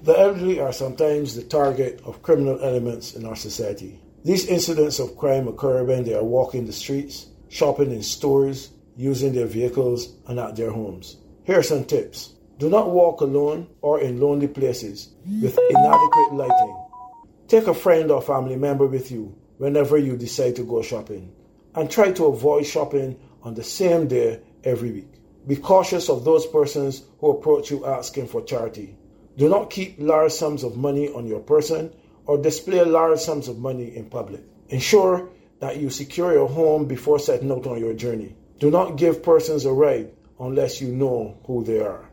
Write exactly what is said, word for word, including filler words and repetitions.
The elderly are sometimes the target of criminal elements in our society. These incidents of crime occur when they are walking the streets, shopping in stores, using their vehicles, and at their homes. Here are some tips. Do not walk alone or in lonely places with inadequate lighting. Take a friend or family member with you whenever you decide to go shopping, and try to avoid shopping on the same day every week. Be cautious of those persons who approach you asking for charity. Do not keep large sums of money on your person or display large sums of money in public. Ensure that you secure your home before setting out on your journey. Do not give persons a ride unless you know who they are.